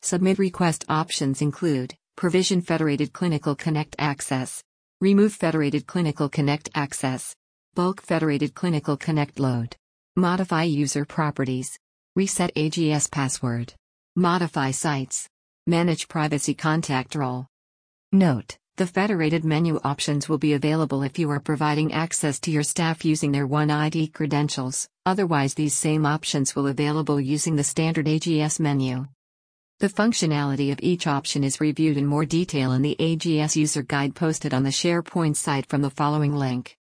Submit request options include provision Federated Clinical Connect access, remove Federated Clinical Connect access, bulk Federated Clinical Connect load, modify user properties, reset AGS password, modify sites, manage privacy contact role. Note: the federated menu options will be available if you are providing access to your staff using their OneID credentials, otherwise these same options will be available using the standard AGS menu. The functionality of each option is reviewed in more detail in the AGS user guide posted on the SharePoint site from the following link.